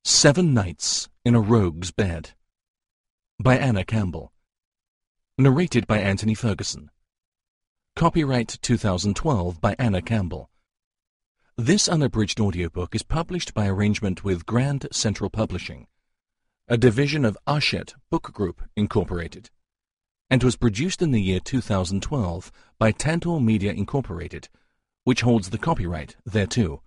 7 Nights in a Rogue's Bed by Anna Campbell. Narrated by Anthony Ferguson. Copyright 2012 by Anna Campbell. This unabridged audiobook is published by arrangement with Grand Central Publishing, a division of Hachette Book Group, Incorporated, and was produced in the year 2012 by Tantor Media Incorporated, which holds the copyright thereto.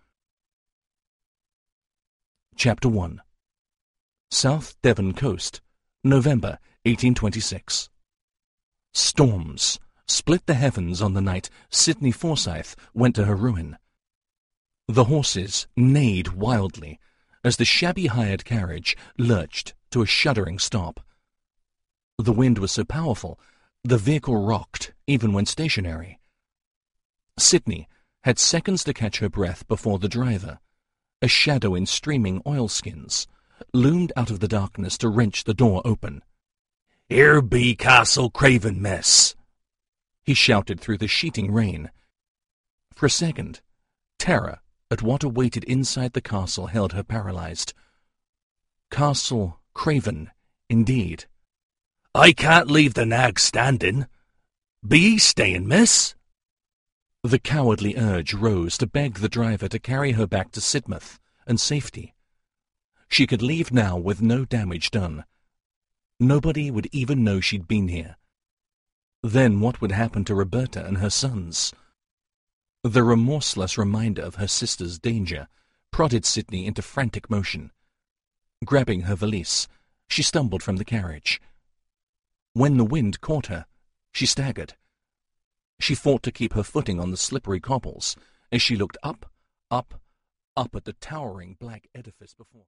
Chapter 1. South Devon Coast, November 1826. Storms split the heavens on the night Sidney Forsyth went to her ruin. The horses neighed wildly as the shabby hired carriage lurched to a shuddering stop. The wind was so powerful the vehicle rocked even when stationary. Sidney had seconds to catch her breath before the driver, a shadow in streaming oilskins, loomed out of the darkness to wrench the door open. "Here be Castle Craven, miss," he shouted through the sheeting rain. For a second, terror at what awaited inside the castle held her paralyzed. Castle Craven, indeed. "I can't leave the nag standing. Be ye staying, miss?" The cowardly urge rose to beg the driver to carry her back to Sidmouth and safety. She could leave now with no damage done. Nobody would even know she'd been here. Then what would happen to Roberta and her sons? The remorseless reminder of her sister's danger prodded Sidney into frantic motion. Grabbing her valise, she stumbled from the carriage. When the wind caught her, she staggered. She fought to keep her footing on the slippery cobbles as she looked up at the towering black edifice before.